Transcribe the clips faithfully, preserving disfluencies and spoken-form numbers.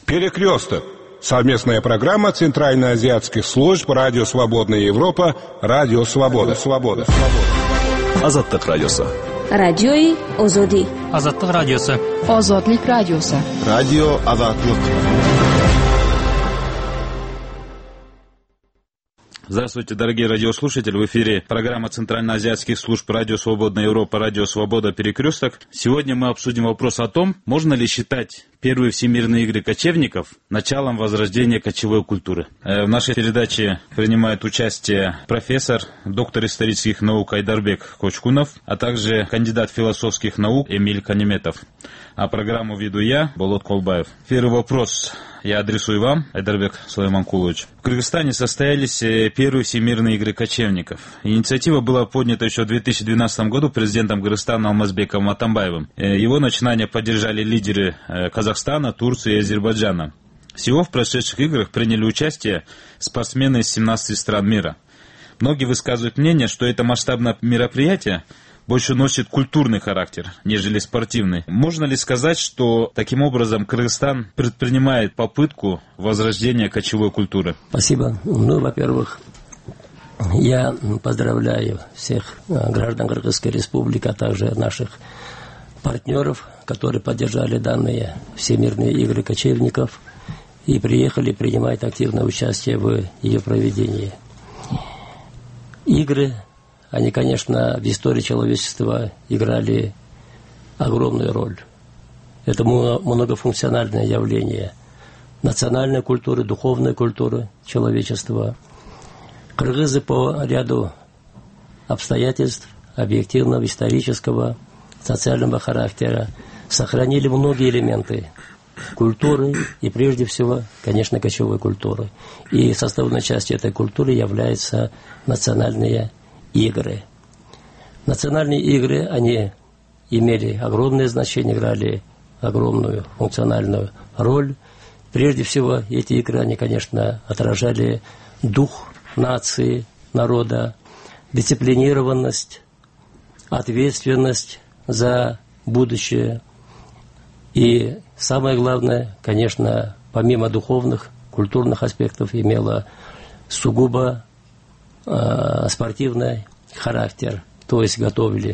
Перекресток. Совместная программа Центральноазиатских служб Радио Свободная Европа, Радио Свобода. Свобода. Азаттык радиосы. Радиои Озоди. Азаттык радиосы. Озодлик радиосы. Радио Азаттык. Здравствуйте, дорогие радиослушатели. В эфире программа Центральноазиатских служб Радио Свободная Европа, Радио Свобода, Перекресток. Сегодня мы обсудим вопрос о том, можно ли считать первые всемирные игры кочевников началом возрождения кочевой культуры. В нашей передаче принимает участие профессор, доктор исторических наук Айдарбек Кочкунов, а также кандидат философских наук Эмиль Канеметов. А программу веду я, Болот Колбаев. Первый вопрос я адресую вам, Айдарбек Сулайманкулович. В Кыргызстане состоялись первые всемирные игры кочевников. Инициатива была поднята еще в две тысячи двенадцатом году президентом Кыргызстана Алмазбеком Атамбаевым. Его начинание поддержали лидеры Казахстана, Турции и Азербайджана. Всего в прошедших играх приняли участие спортсмены из семнадцати стран мира. Многие высказывают мнение, что это масштабное мероприятие больше носит культурный характер, нежели спортивный. Можно ли сказать, что таким образом Кыргызстан предпринимает попытку возрождения кочевой культуры? Спасибо. Ну, во-первых, я поздравляю всех граждан Кыргызской республики, а также наших партнеров, которые поддержали данные всемирные игры кочевников и приехали принимать активное участие в ее проведении. Игры, они, конечно, в истории человечества играли огромную роль. Это многофункциональное явление национальной культуры, духовной культуры человечества. Кыргызы по ряду обстоятельств объективного, исторического, социального характера сохранили многие элементы культуры и, прежде всего, конечно, кочевой культуры. И составной частью этой культуры являются национальные игры. Национальные игры, они имели огромное значение, играли огромную функциональную роль. Прежде всего, эти игры, они, конечно, отражали дух нации, народа, дисциплинированность, ответственность за будущее. И самое главное, конечно, помимо духовных, культурных аспектов, имело сугубо э, спортивный характер. То есть готовили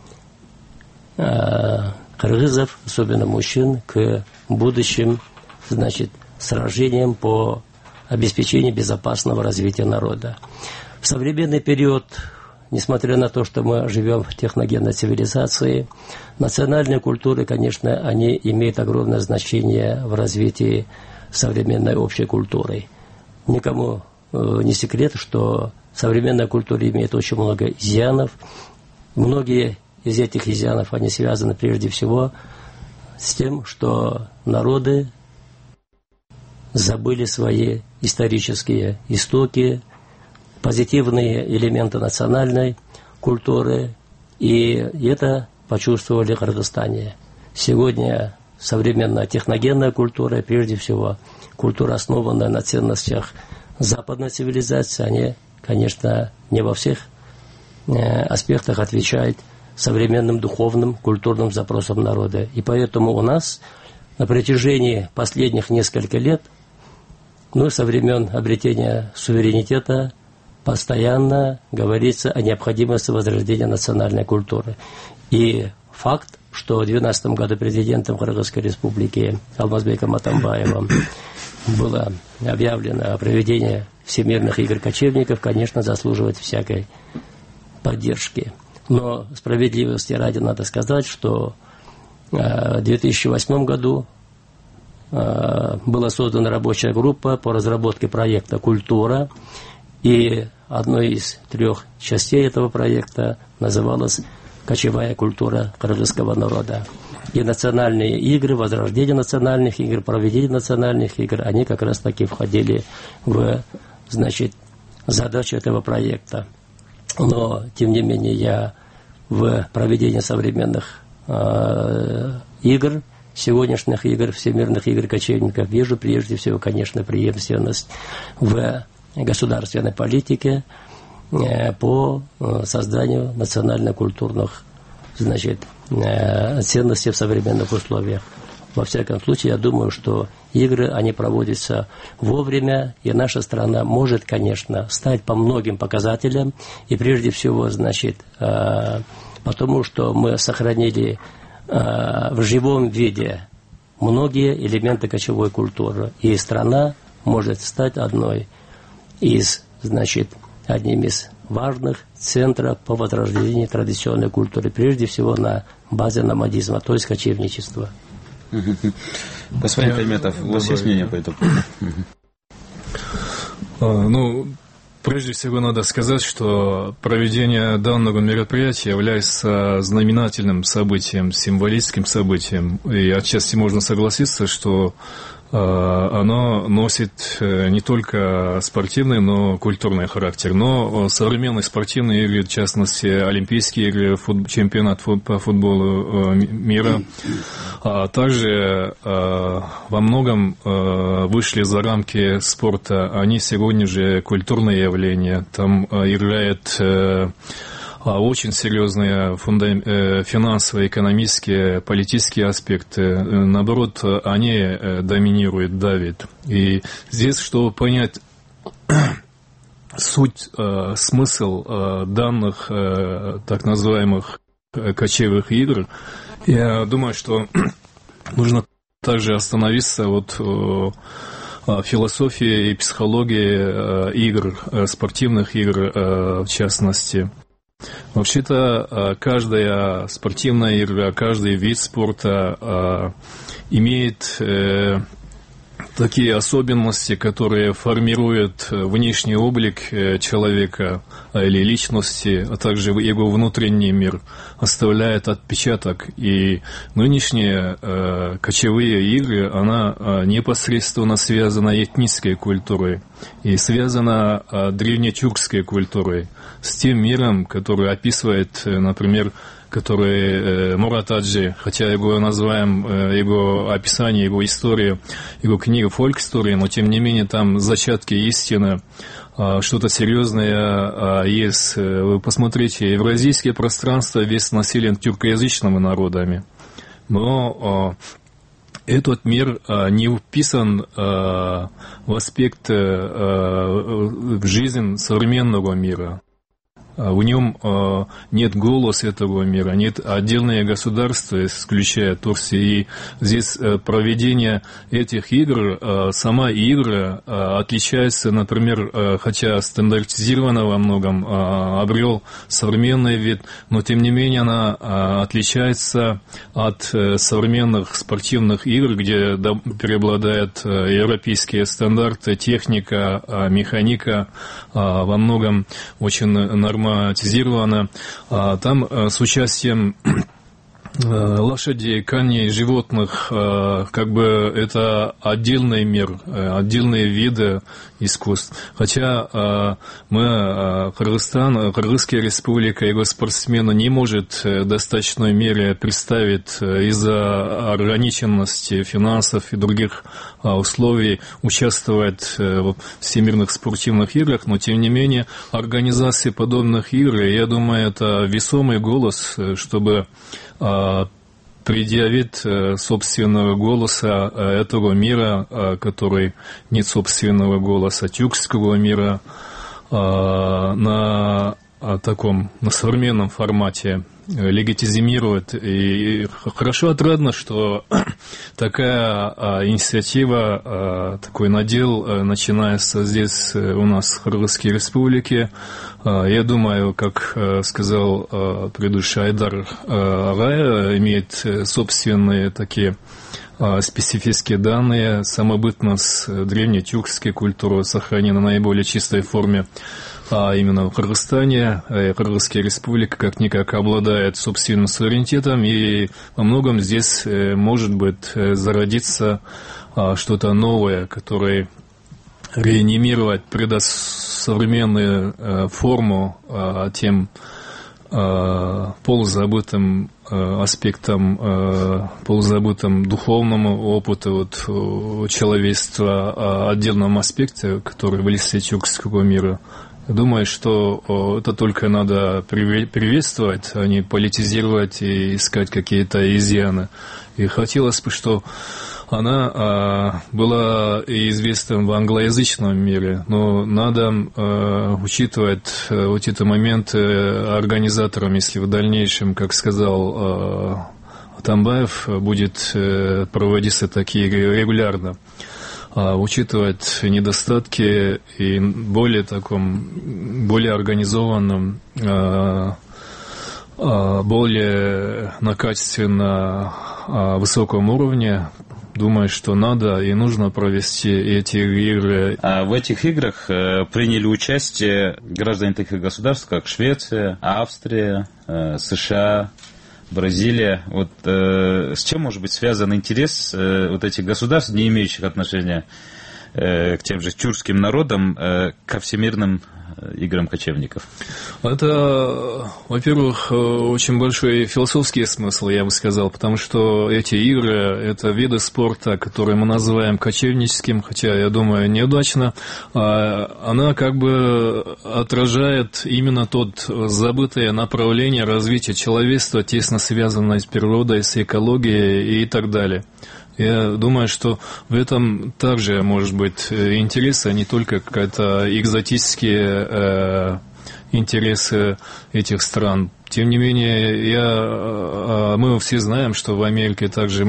э, кыргызов, особенно мужчин, к будущим, значит, сражениям по обеспечению безопасного развития народа. В современный период, несмотря на то, что мы живем в техногенной цивилизации, национальные культуры, конечно, они имеют огромное значение в развитии современной общей культуры. Никому э, не секрет, что современная культура имеет очень много изъянов. Многие из этих изъянов, они связаны прежде всего с тем, что народы забыли свои исторические истоки, позитивные элементы национальной культуры, и это почувствовали в Кыргызстане. Сегодня современная техногенная культура, прежде всего культура, основанная на ценностях западной цивилизации, они, конечно, не во всех э, аспектах отвечают современным духовным, культурным запросам народа. И поэтому у нас на протяжении последних нескольких лет, ну, со времен обретения суверенитета, постоянно говорится о необходимости возрождения национальной культуры. И факт, что в две тысячи двенадцатом году президентом Кыргызской республики Алмазбеком Атамбаевым было объявлено о проведении всемирных игр кочевников, конечно, заслуживает всякой поддержки. Но справедливости ради надо сказать, что в две тысячи восьмом году была создана рабочая группа по разработке проекта «Культура», и одной из трех частей этого проекта называлась «Кочевая культура кыргызского народа». И национальные игры, возрождение национальных игр, проведение национальных игр, они как раз таки входили в, значит, задачу этого проекта. Но, тем не менее, я в проведении современных э, игр, сегодняшних игр, всемирных игр кочевников, вижу прежде всего, конечно, преемственность в государственной политике э, по э, созданию национально-культурных, значит, э, ценностей в современных условиях. во всяком случае, я думаю, что игры, они проводятся вовремя, и наша страна может, конечно, стать по многим показателям, и прежде всего, значит, потому что мы сохранили в живом виде многие элементы кочевой культуры, и страна может стать одной из, значит, одним из важных центров по возрождению традиционной культуры, прежде всего на базе номадизма, то есть кочевничества. Господин Кайметов, у вас есть мнение по этому поводу? Ну, прежде всего надо сказать, что проведение данного мероприятия является знаменательным событием, символическим событием, и отчасти можно согласиться, что оно носит не только спортивный, но и культурный характер. Но современные спортивные игры, в частности, Олимпийские игры, фут... чемпионат по футболу мира, а также во многом вышли за рамки спорта. Они сегодня же культурное явление. Там играет очень серьезные фундам... финансовые, экономические, политические аспекты. Наоборот, они доминируют, давят. И здесь, чтобы понять суть, смысл данных так называемых кочевых игр, я думаю, что нужно также остановиться вот философии и психологии игр, спортивных игр в частности. Вообще-то каждая спортивная игра, каждый вид спорта имеет такие особенности, которые формируют внешний облик человека или личности, а также его внутренний мир, оставляет отпечаток. И нынешние э, кочевые игры, она э, непосредственно связана с этнической культурой и связана э, древнетюркской культурой, с тем миром, который описывает, например, который Мурат Аджи, хотя его называем, его описание, его историю, его книга «Фольк-история», но тем не менее там зачатки истины, что-то серьезное есть. Вы посмотрите, евразийское пространство весь населен тюркоязычными народами, но этот мир не вписан в аспект, в жизнь современного мира. В нем нет голоса этого мира, нет отдельное государство, исключая Турцию. И здесь проведение этих игр, сама игра отличается, например, хотя стандартизирована во многом, обрел современный вид, но тем не менее она отличается от современных спортивных игр, где преобладают европейские стандарты, техника, механика, во многом очень нормально автоматизировано. Там с участием лошадей, коней, животных, как бы это отдельный мир, отдельные виды искусств. Хотя мы, Кыргызстан, Кыргызская республика, его спортсмены не может в достаточной мере представить из-за ограниченности финансов и других условий участвовать в всемирных спортивных играх, но тем не менее организация подобных игр, я думаю, это весомый голос, чтобы предъявит собственного голоса этого мира, который нет собственного голоса тюркского мира, на таком, на современном формате легитимирует. И хорошо, отрадно, что такая инициатива, такой надел начинается здесь у нас в Кыргызской республике. Я думаю, как сказал предыдущий Айдар Агай, имеет собственные такие специфические данные, самобытность древнетюркской культуры сохранена в наиболее чистой форме. А именно в Кыргызстане, Кыргызская республика как-никак обладает собственным суверенитетом, и во многом здесь может быть зародиться что-то новое, которое реанимировать, придаст современную форму тем полузабытым аспектам, полузабытым духовному опыту вот, человечества, отдельном аспекте, который в листе тюркского мира. Думаю, что это только надо приветствовать, а не политизировать и искать какие-то изъяны. И хотелось бы, что она а, была известна в англоязычном мире, но надо а, учитывать а, вот эти моменты организаторам, если в дальнейшем, как сказал а, Атамбаев, будет а, проводиться такие игры регулярно. А, учитывать недостатки и более таком, более организованном, а, а, более на качественно а, высоком уровне. Думаю, что надо и нужно провести эти игры. А в этих играх приняли участие граждане таких государств, как Швеция, Австрия, США, Бразилия. Вот с чем может быть связан интерес вот этих государств, не имеющих отношения к тем же тюркским народам, ко всемирным играм кочевников? Это, во-первых, очень большой философский смысл, я бы сказал, потому что эти игры – это виды спорта, которые мы называем кочевническим, хотя, я думаю, неудачно. Она как бы отражает именно тот забытое направление развития человечества, тесно связанное с природой, с экологией и так далее. Я думаю, что в этом также может быть интерес, а не только какие-то экзотические э, интересы этих стран. Тем не менее, я, мы все знаем, что в Америке также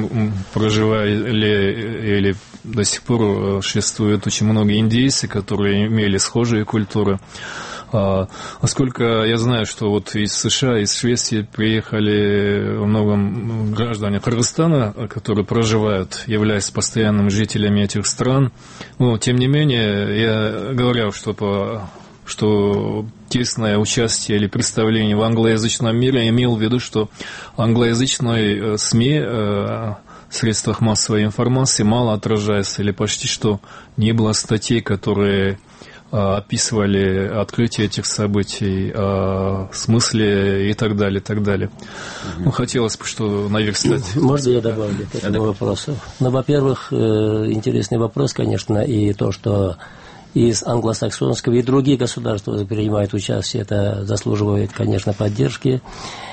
проживали или до сих пор существует очень много индейцев, которые имели схожие культуры. Насколько я знаю, что вот из США, из Швеции приехали много граждане Кыргызстана, которые проживают, являясь постоянными жителями этих стран. Но, тем не менее, я говорил, что, по, что тесное участие или представление в англоязычном мире имел в виду, что англоязычные СМИ, средствах массовой информации мало отражается или почти что не было статей, которые описывали открытие этих событий, смысле и так далее, и так далее. Mm-hmm. Ну, хотелось бы, что наверстать. Можно я добавлю к этому вопросу? Ну, во-первых, интересный вопрос, конечно, и то, что из англосаксонского и другие государства принимают участие, это заслуживает, конечно, поддержки.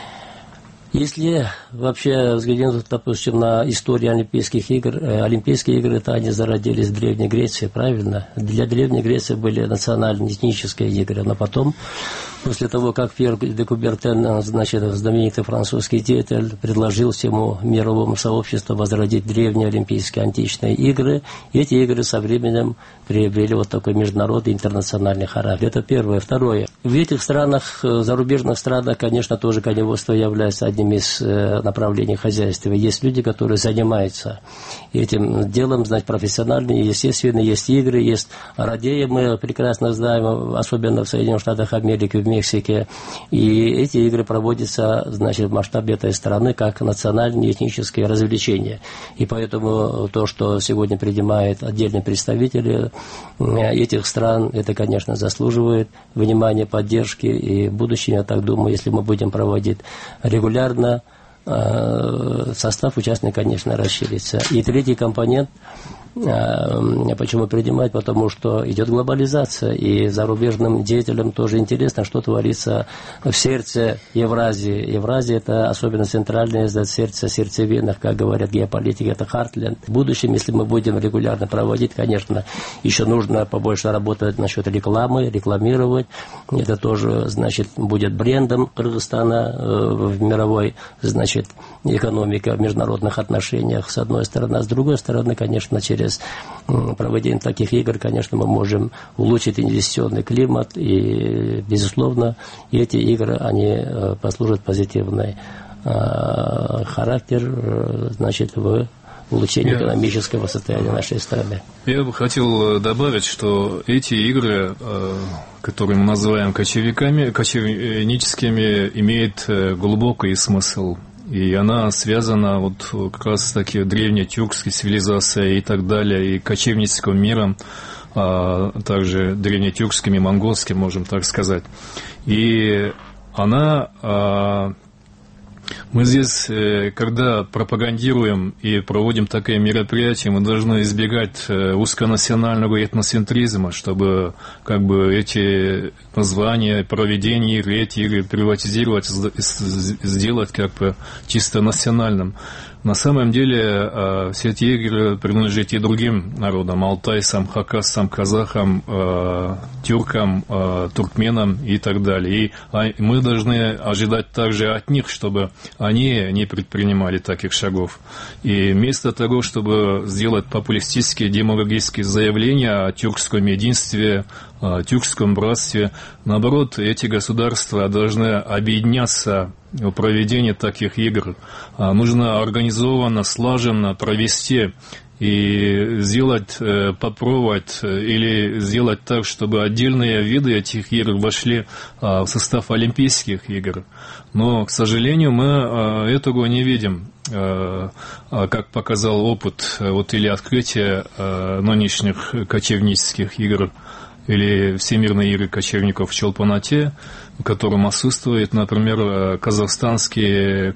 Если вообще взглянуть, допустим, на историю Олимпийских игр, э, Олимпийские игры, это они зародились в Древней Греции, правильно? Для Древней Греции были национально-этнические игры, но потом, после того, как Пьер де Кубертен, значит, знаменитый французский деятель, предложил всему мировому сообществу возродить древние Олимпийские античные игры, эти игры со временем приобрели вот такой международный интернациональный характер. Это первое. Второе. В этих странах, зарубежных странах, конечно, тоже коневодство является одним из направлений хозяйства. Есть люди, которые занимаются этим делом, знать профессионально, естественно, есть игры, есть радеи, мы прекрасно знаем, особенно в Соединенных Штатах Америки, в Мексике, и эти игры проводятся, значит, в масштабе этой страны как национальные этнические развлечения. И поэтому то, что сегодня принимают отдельные представители этих стран, это, конечно, заслуживает внимания, поддержки, и в будущем, я так думаю, если мы будем проводить регулярно, состав участников, конечно, расширится. И третий компонент, почему принимать, потому что идет глобализация, и зарубежным деятелям тоже интересно, что творится в сердце Евразии. Евразия – это особенно центральное сердце, сердцевина, как говорят геополитики, это Хартленд. В будущем, если мы будем регулярно проводить, конечно, еще нужно побольше работать насчет рекламы, рекламировать. Это тоже, значит, будет брендом Кыргызстана в мировой, значит, экономике, в международных отношениях, с одной стороны. А с другой стороны, конечно, через проведение таких игр, конечно, мы можем улучшить инвестиционный климат, и, безусловно, эти игры, они послужат позитивный характер, значит, в улучшении Я... экономического состояния нашей страны. Я бы хотел добавить, что эти игры, которые мы называем кочевиками, кочевническими, имеют глубокий смысл. И она связана вот как раз таки древней тюркской цивилизацией и так далее, и кочевническим миром, а также древнетюркским и монгольским, можем так сказать. И она а, Мы здесь, когда пропагандируем и проводим такие мероприятия, мы должны избегать узконационального этноцентризма, чтобы как бы эти названия, проведения игр, эти игры приватизировать, сделать как бы чисто национальным. На самом деле все эти игры принадлежат и другим народам, алтайцам, хакасцам, казахам, тюркам, туркменам и так далее. И мы должны ожидать также от них, чтобы они не предпринимали таких шагов. И вместо того, чтобы сделать популистические демагогические заявления о тюркском единстве, о тюркском братстве, наоборот, эти государства должны объединяться в проведении таких игр. Нужно организованно, слаженно провести и сделать, попробовать или сделать так, чтобы отдельные виды этих игр вошли в состав Олимпийских игр. Но, к сожалению, мы этого не видим, как показал опыт вот, или открытие нынешних кочевнических игр или Всемирные игры кочевников в Чолпонате, в котором отсутствует, например, казахстанские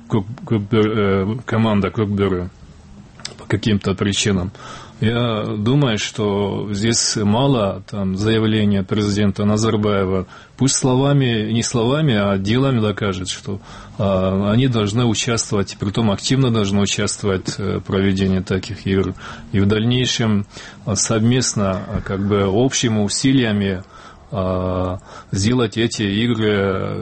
команда Курбюры по каким-то причинам. Я думаю, что здесь мало там, заявления президента Назарбаева. Пусть словами, не словами, а делами докажет, что а, они должны участвовать, притом активно должны участвовать в проведении таких игр. И в дальнейшем совместно, как бы общими усилиями а, сделать эти игры,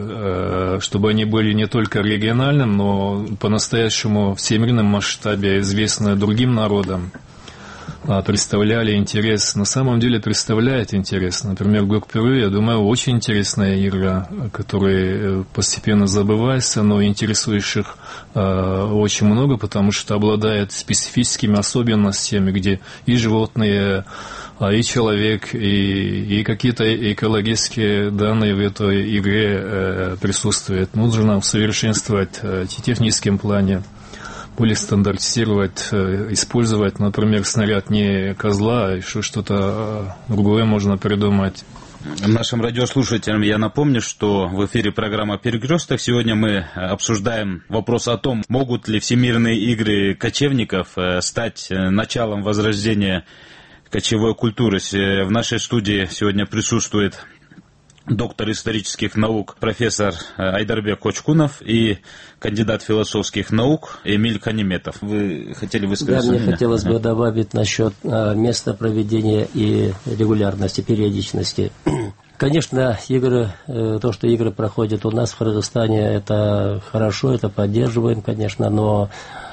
а, чтобы они были не только региональным, но по-настоящему в всемирном масштабе известны другим народам. Представляли интерес, на самом деле представляет интерес. Например, Гокпюры, я думаю, очень интересная игра, которая постепенно забывается, но интересующих э, очень много, потому что обладает специфическими особенностями, где и животные, и человек, и, и какие-то экологические данные в этой игре э, присутствуют. Нужно усовершенствовать э, в техническом плане, более стандартизировать, использовать, например, снаряд не козла, а еще что-то другое можно придумать. Нашим радиослушателям я напомню, что в эфире программа «Перекресток». Сегодня мы обсуждаем вопрос о том, могут ли всемирные игры кочевников стать началом возрождения кочевой культуры. В нашей студии сегодня присутствует доктор исторических наук, профессор Айдарбек Кочкунов и кандидат философских наук Эмиль Канеметов. Вы хотели высказать? Да, мне меня? хотелось бы добавить насчет места проведения и регулярности, периодичности. Конечно, игры, то, что игры проходят у нас в Кыргызстане, это хорошо, это поддерживаем, конечно, но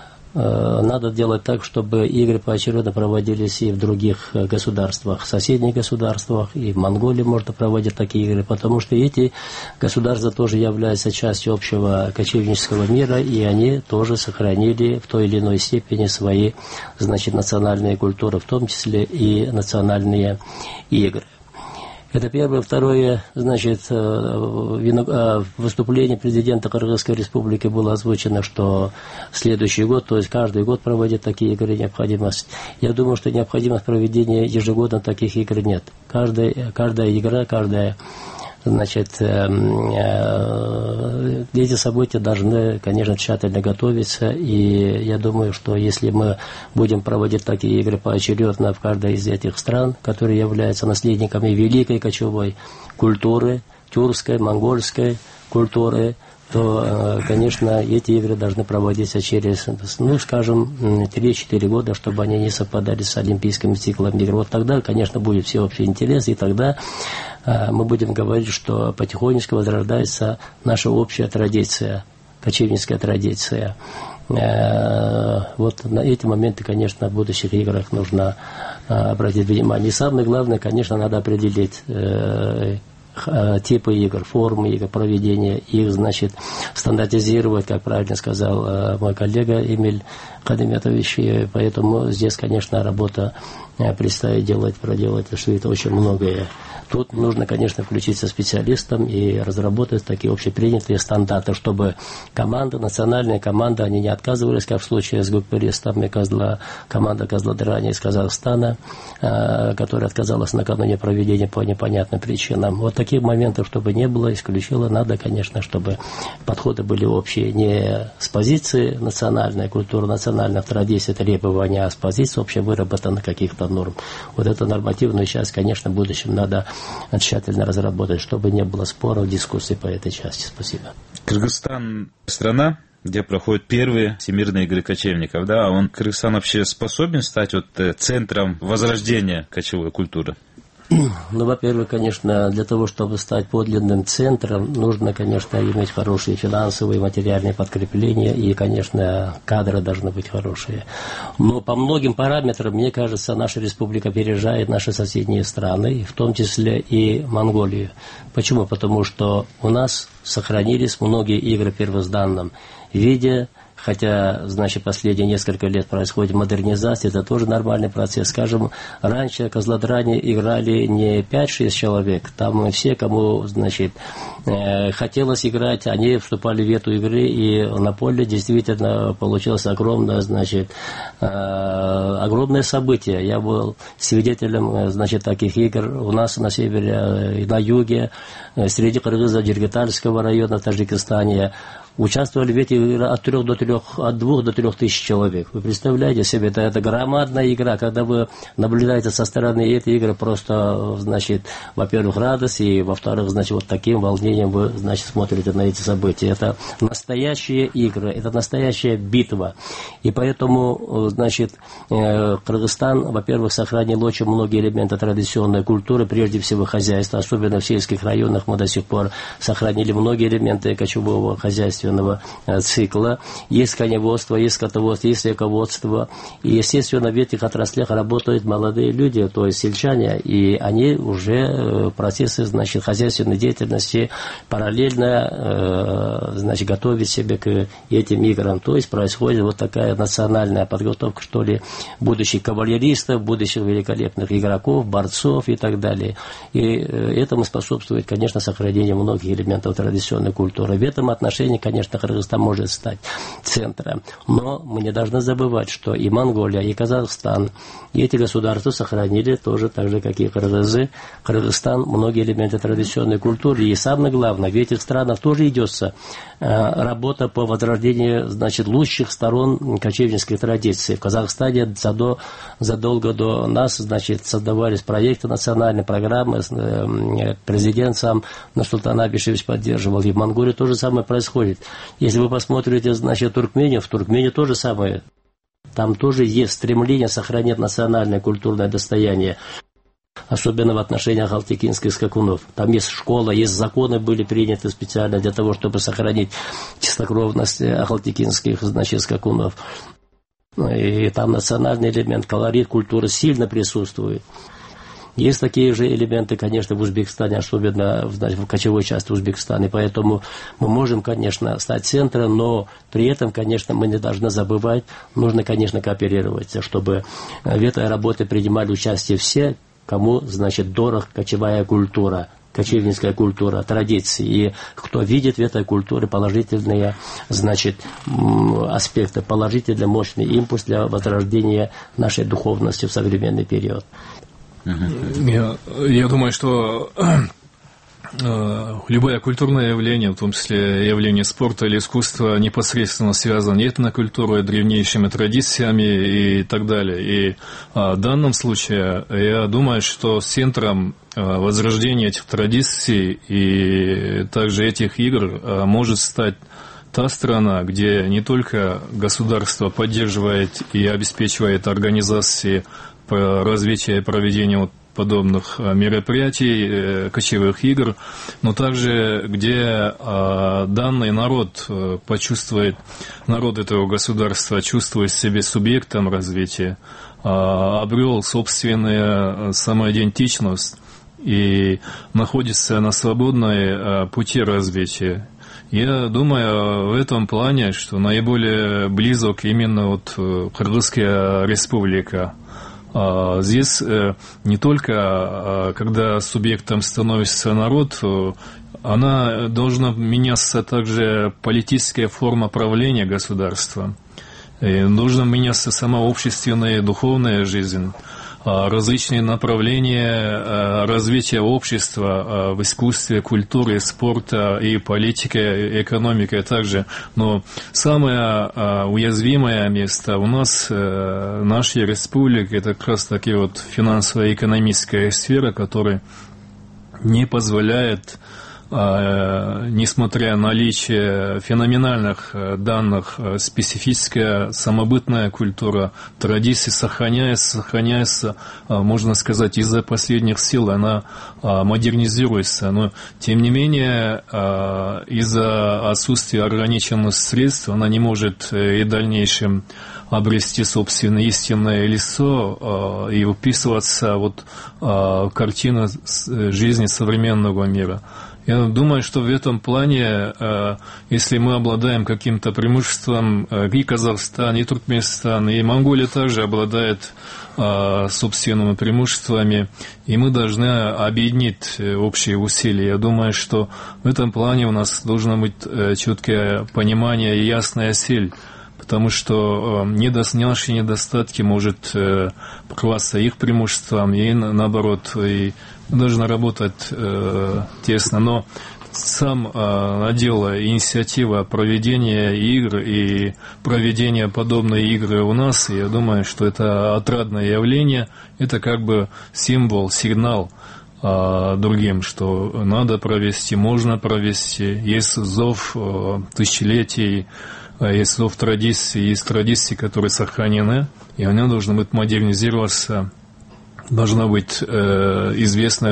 надо делать так, чтобы игры поочередно проводились и в других государствах, в соседних государствах, и в Монголии можно проводить такие игры, потому что эти государства тоже являются частью общего кочевнического мира, и они тоже сохранили в той или иной степени свои, значит, национальные культуры, в том числе и национальные игры. Это первое. Второе, значит, в выступлении президента Кыргызской республики было озвучено, что следующий год, то есть каждый год проводить такие игры необходимость. Я думаю, что необходимость проведения ежегодно таких игр нет. Каждая, каждая игра, каждая, значит, эти события должны, конечно, тщательно готовиться, и я думаю, что если мы будем проводить такие игры поочередно в каждой из этих стран, которые являются наследниками великой кочевой культуры, тюркской, монгольской культуры, то, конечно, эти игры должны проводиться через, ну, скажем, три-четыре года, чтобы они не совпадали с олимпийскими циклами игр. Вот тогда, конечно, будет всеобщий интерес, и тогда мы будем говорить, что потихонечку возрождается наша общая традиция, кочевническая традиция. Вот на эти моменты, конечно, в будущих играх нужно обратить внимание. И самое главное, конечно, надо определить типы игр, формы игр, проведения их, значит, стандартизировать, как правильно сказал мой коллега Эмиль Хадиметович, и поэтому здесь, конечно, работа предстоит делать, проделать, что это очень многое. Тут нужно, конечно, включиться специалистам и разработать такие общепринятые стандарты, чтобы команда, национальная команда, они не отказывались, как в случае с гукперистами, Козла, команда Козлодрани из Казахстана, которая отказалась накануне проведения по непонятным причинам. Вот таких моментов, чтобы не было, исключила, надо, конечно, чтобы подходы были общие, не с позиции национальной культуры, национальных традиций, требований, а с позиции общевыработанных каких-то норм. Вот эту нормативную часть, конечно, в будущем надо тщательно разработать, чтобы не было споров, дискуссий по этой части. Спасибо. Кыргызстан – страна, где проходят первые всемирные игры кочевников. Да? Он, Кыргызстан вообще способен стать вот центром возрождения кочевой культуры? Ну, во-первых, конечно, для того, чтобы стать подлинным центром, нужно, конечно, иметь хорошие финансовые, материальные подкрепления, и, конечно, кадры должны быть хорошие. Но по многим параметрам, мне кажется, наша республика опережает наши соседние страны, в том числе и Монголию. Почему? Потому что у нас сохранились многие игры в первозданном виде. Хотя, значит, последние несколько лет происходит модернизация, это тоже нормальный процесс. Скажем, раньше Козлодрани играли не пять-шесть человек, там все, кому, значит, э, хотелось играть, они вступали в эту игру, и на поле действительно получилось огромное, значит, э, огромное событие. Я был свидетелем, значит, таких игр у нас на севере и на юге, среди кыргызов Джиргитальского района в Таджикистане. Участвовали в этих играх от трех до трех, от двух до трех тысяч человек. Вы представляете себе, это, это громадная игра, когда вы наблюдаете со стороны этой игры, просто, значит, во-первых, радость, и, во-вторых, значит, вот таким волнением вы, значит, смотрите на эти события. Это настоящие игры, это настоящая битва. И поэтому, значит, Кыргызстан, во-первых, сохранил очень многие элементы традиционной культуры, прежде всего хозяйства, особенно в сельских районах мы до сих пор сохранили многие элементы кочевого хозяйства, цикла. Есть коневодство, есть скотоводство, есть эководство. И, естественно, в этих отраслях работают молодые люди, то есть сельчане, и они уже процессы, значит, хозяйственной деятельности параллельно, значит, готовят себя к этим играм. То есть происходит вот такая национальная подготовка, что ли, будущих кавалеристов, будущих великолепных игроков, борцов и так далее. И этому способствует, конечно, сохранение многих элементов традиционной культуры. В этом отношении, конечно, Конечно, Кыргызстан может стать центром, но мы не должны забывать, что и Монголия, и Казахстан, и эти государства сохранили тоже, так же, как и Кыргызы, Кыргызстан, многие элементы традиционной культуры. И самое главное, в этих странах тоже идется работа по возрождению, значит, лучших сторон кочевнической традиции. В Казахстане задо, задолго до нас, значит, создавались проекты национальные, программы, президент сам Нурсултан Абишевич поддерживал, и в Монголии то же самое происходит. Если вы посмотрите, значит, Туркмению, в Туркмении то же самое. Там тоже есть стремление сохранять национальное культурное достояние. Особенно в отношениях алтыкинских скакунов. Там есть школа, есть законы были приняты специально для того, чтобы сохранить чистокровность алтыкинских, значит, скакунов. И там национальный элемент, колорит культуры сильно присутствует. Есть такие же элементы, конечно, в Узбекистане, особенно в, в кочевой части Узбекистана. И поэтому мы можем, конечно, стать центром, но при этом, конечно, мы не должны забывать, нужно, конечно, кооперировать, чтобы в этой работе принимали участие все, кому, значит, дорог кочевая культура, кочевническая культура, традиции. И кто видит в этой культуре положительные, значит, аспекты, положительный мощный импульс для возрождения нашей духовности в современный период. Я, я думаю, что э, любое культурное явление, в том числе явление спорта или искусства, непосредственно связано с этнокультурой, древнейшими традициями и так далее. И э, в данном случае я думаю, что центром э, возрождения этих традиций и также этих игр э, может стать та страна, где не только государство поддерживает и обеспечивает организации по развитию и проведению вот подобных мероприятий, кочевых игр, но также где данный народ почувствует, народ этого государства чувствует себя субъектом развития, обрел собственную самоидентичность и находится на свободной пути развития. Я думаю в этом плане, что наиболее близок именно вот Кыргызская республика. Здесь не только, когда субъектом становится народ, она должна меняться также политическая форма правления государства. И должна меняться сама общественная и духовная жизнь, различные направления развития общества в искусстве, культуре, спорте и политике, экономике также. Но самое уязвимое место у нас, в нашей республике, это как раз таки вот финансово-экономическая сфера, которая не позволяет, несмотря на наличие феноменальных данных, специфическая самобытная культура, традиции сохраняется, сохраняется, можно сказать, из-за последних сил она модернизируется. Но, тем не менее, из-за отсутствия ограниченных средств она не может и в дальнейшем обрести собственное истинное лицо и вписываться вот в картину жизни современного мира. Я думаю, что в этом плане, если мы обладаем каким-то преимуществом, и Казахстан, и Туркменистан, и Монголия также обладает собственными преимуществами, и мы должны объединить общие усилия. Я думаю, что в этом плане у нас должно быть четкое понимание и ясная цель, потому что наши недостатки могут покрываться их преимуществом, и наоборот, и мы должны работать э, тесно, но сам э, надел инициатива проведения игр и проведения подобной игры у нас, и я думаю, что это отрадное явление, это как бы символ, сигнал э, другим, что надо провести, можно провести, есть зов э, тысячелетий, есть зов традиций, есть традиции, которые сохранены, и они должны быть модернизироваться, должна быть э, известна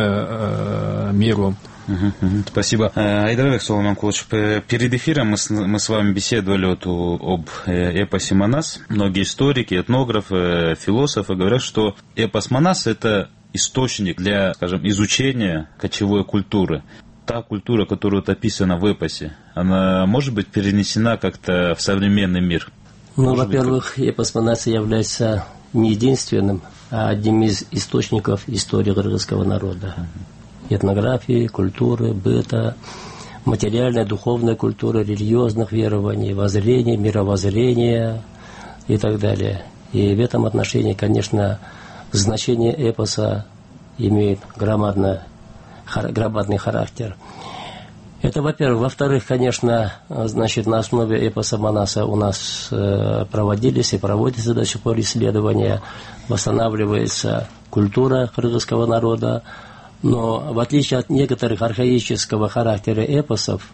э, миру. Спасибо. Айдарбек Соломонкулович, перед эфиром мы с, мы с вами беседовали вот об эпосе Манас. Многие историки, этнографы, философы говорят, что эпос Манас – это источник для, скажем, изучения кочевой культуры. Та культура, которая вот описана в эпосе, она может быть перенесена как-то в современный мир? Ну, во-первых, как... эпос Манас является не единственным, а одним из источников истории кыргызского народа. Этнографии, культуры, быта, материальной, духовной культуры, религиозных верований, воззрений, мировоззрения и так далее. И в этом отношении, конечно, значение эпоса имеет громадный, громадный характер. Это, во-первых. Во-вторых, конечно, значит, на основе эпоса Манаса у нас э, проводились и проводятся до сих пор исследования, восстанавливается культура кыргызского народа, но в отличие от некоторых архаического характера эпосов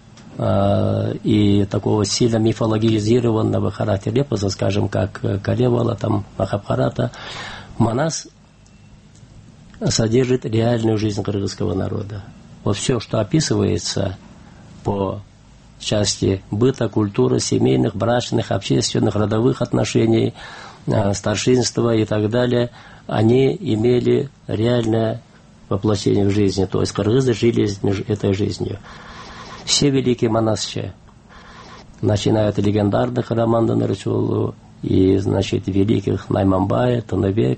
э, и такого сильно мифологизированного характера эпоса, скажем, как Калевала, там, Махабхарата, Манас содержит реальную жизнь кыргызского народа. Вот все, что описывается по части быта, культуры, семейных, брачных, общественных, родовых отношений, старшинства и так далее, они имели реальное воплощение в жизни. То есть кыргызы жили этой жизнью. Все великие монасчи, начиная от легендарных Романдан Рычулу и, значит, великих Найманбай, Тыныбек,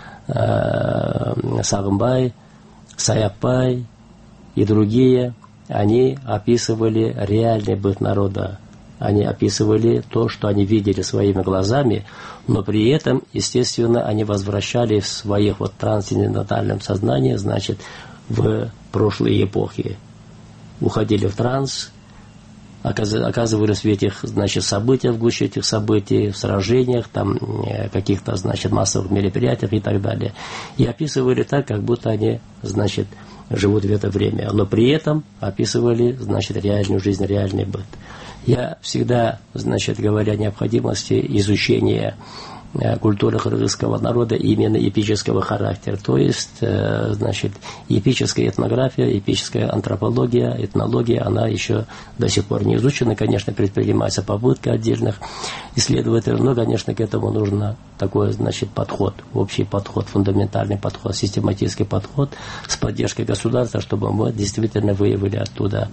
Сагымбай, Саякбай и другие, они описывали реальный быт народа. Они описывали то, что они видели своими глазами, но при этом, естественно, они возвращали в своих вот трансцендентальном сознании, значит, в прошлые эпохи. Уходили в транс, оказывались в этих, значит, событиях, в гуще этих событий, в сражениях, там, каких-то, значит, массовых мероприятиях и так далее. И описывали так, как будто они, значит, живут в это время, но при этом описывали, значит, реальную жизнь, реальный быт. Я всегда, значит, говоря о необходимости изучения культуры кыргызского народа именно эпического характера. То есть, значит, эпическая этнография, эпическая антропология, этнология, она еще до сих пор не изучена. Конечно, предпринимается попытка отдельных исследователей, но, конечно, к этому нужно такой, значит, подход, общий подход, фундаментальный подход, систематический подход с поддержкой государства, чтобы мы действительно выявили оттуда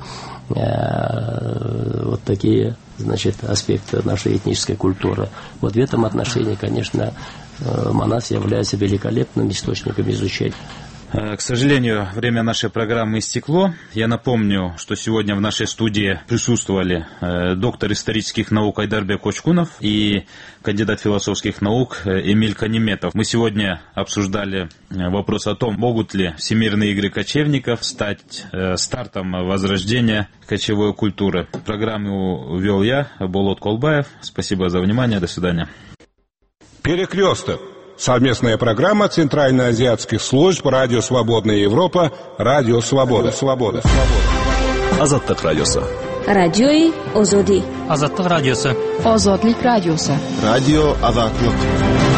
э, вот такие, значит, аспекты нашей этнической культуры. Вот в этом отношении, конечно, Манас является великолепным источником изучения. К сожалению, время нашей программы истекло. Я напомню, что сегодня в нашей студии присутствовали доктор исторических наук Айдарбек Очкунов и кандидат философских наук Эмиль Каниметов. Мы сегодня обсуждали вопрос о том, могут ли Всемирные игры кочевников стать стартом возрождения кочевой культуры. Программу вел я, Болот Колбаев. Спасибо за внимание. До свидания. Перекресток. Совместная программа Центральноазиатских служб Радио Свободная Европа, Радио Свобода. Свобода. Азаттык радиосы. Радиои Озоди. Азаттык радиосы. Озодлик радиосы. Радио Азаттык.